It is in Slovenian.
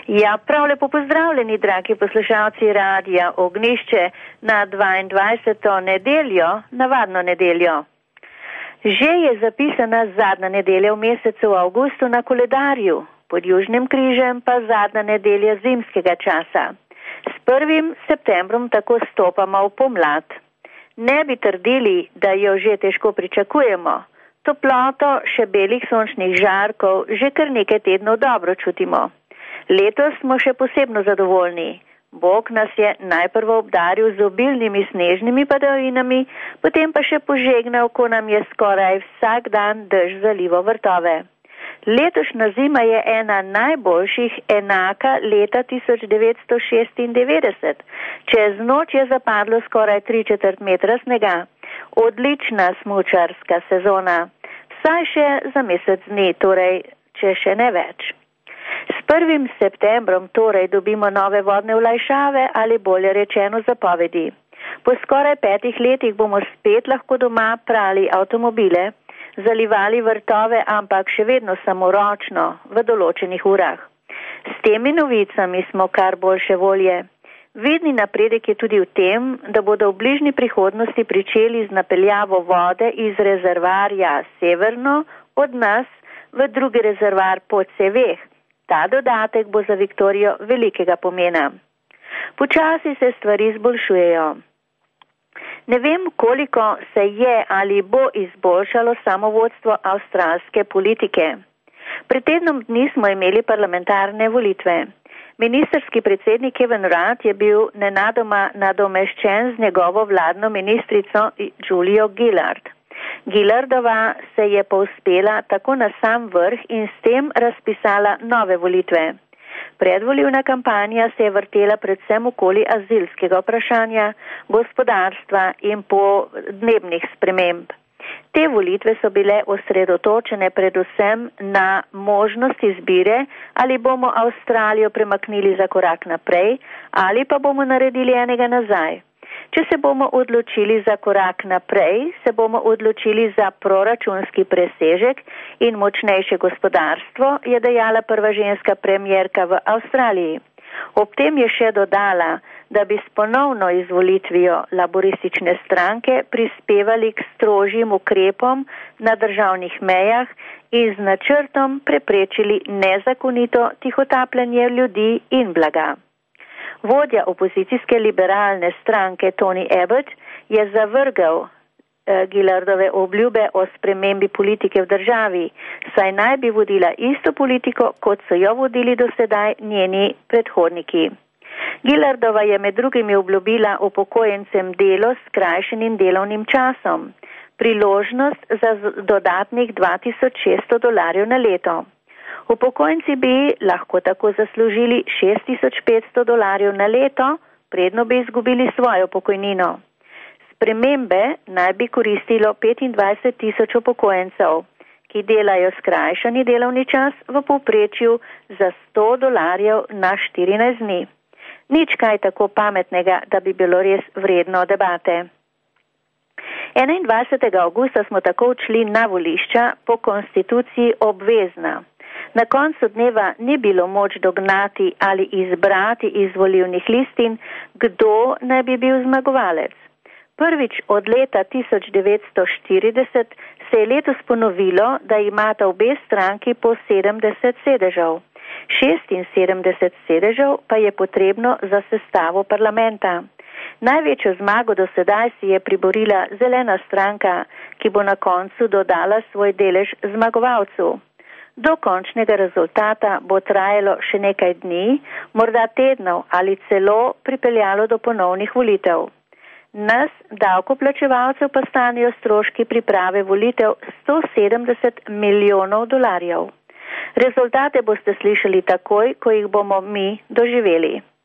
Ja, prav lepo pozdravljeni, dragi poslušalci Radia Ognjišče na 22. nedeljo, navadno nedeljo. Že je zapisana zadnja nedelja v mesecu avgustu na koledarju, pod Južnim križem pa zadnja nedelja zimskega časa. S 1. septembrom tako stopamo v pomlad. Ne bi trdili, da jo že težko pričakujemo. Toploto še belih sončnih žarkov že kar nekaj tednov dobro čutimo. Letos smo še posebno zadovoljni. Bog nas je najprv obdaril z obilnimi snežnimi padavinami, potem pa še požegnal, ko nam je skoraj vsak dan dež zalival vrtove. Letošnja zima je ena najboljših, enaka leta 1996. Čez noč je zapadlo skoraj 3/4 metra snega. Odlična smučarska sezona. Vsaj še za mesec dni, torej, če še ne več. S 1. septembrom torej dobimo nove vodne olajšave ali bolje rečeno zapovedi. Po skoraj 5 letih bomo spet lahko doma prali avtomobile, zalivali vrtove, ampak še vedno samoročno v določenih urah. S temi novicami smo kar boljše volje. Vidni napredek je tudi v tem, da bodo v bližnji prihodnosti pričeli z napeljavo vode iz rezervarja severno od nas v drugi rezervar po ceveh. Ta dodatek bo za Viktorijo velikega pomena. Počasi se stvari izboljšujejo. Ne vem, koliko se je ali bo izboljšalo samovodstvo avstralske politike. Pred tednom dni smo imeli parlamentarne volitve. Ministerski predsednik Kevin Rudd je bil nenadoma nadomeščen z njegovo vladno ministrico Julio Gillard. Gillardova se je povzpela tako na sam vrh in s tem razpisala nove volitve. Predvolilna kampanja se je vrtela predvsem okoli azilskega vprašanja, gospodarstva in podnebnih sprememb. Te volitve so bile osredotočene predvsem na možnost izbire, ali bomo Avstralijo premaknili za korak naprej, ali pa bomo naredili enega nazaj. Če se bomo odločili za korak naprej, se bomo odločili za proračunski presežek in močnejše gospodarstvo, je dejala prva ženska premierka v Avstraliji. Ob tem je še dodala, da bi s ponovno izvolitvijo laboristične stranke prispevali k strožjim ukrepom na državnih mejah in z načrtom preprečili nezakonito tihotapljanje ljudi in blaga. Vodja opozicijske liberalne stranke Tony Abbott je zavrgal Gillardove obljube o spremembi politike v državi, saj naj bi vodila isto politiko, kot so jo vodili do sedaj njeni predhodniki. Gillardova je med drugimi obljubila upokojencem delo s skrajšenim delovnim časom, priložnost za dodatnih $2600 na leto. Upokojenci bi lahko tako zaslužili $6500 na leto, predno bi izgubili svojo pokojnino. Spremembe naj bi koristilo 25,000 upokojencev, ki delajo skrajšani delovni čas v povprečju za $100 na 14 dni. Nič kaj tako pametnega, da bi bilo res vredno debate. 21. avgusta smo tako odšli na volišča po konstituciji obvezna. Na koncu dneva ni bilo moč dognati ali izbrati iz volilnih listin, kdo naj bi bil zmagovalec. Prvič od leta 1940 se je letos ponovilo, da imata obe stranki po 70 sedežev. 76 sedežev pa je potrebno za sestavo parlamenta. Največjo zmago do sedaj si je priborila zelena stranka, ki bo na koncu dodala svoj delež zmagovalcu. Do končnega rezultata bo trajalo še nekaj dni, morda tednov ali celo pripeljalo do ponovnih volitev. Nas, davkoplačevalcev, pa stanejo stroški priprave volitev $170 milijonov. Rezultate boste slišali takoj, ko jih bomo mi doživeli.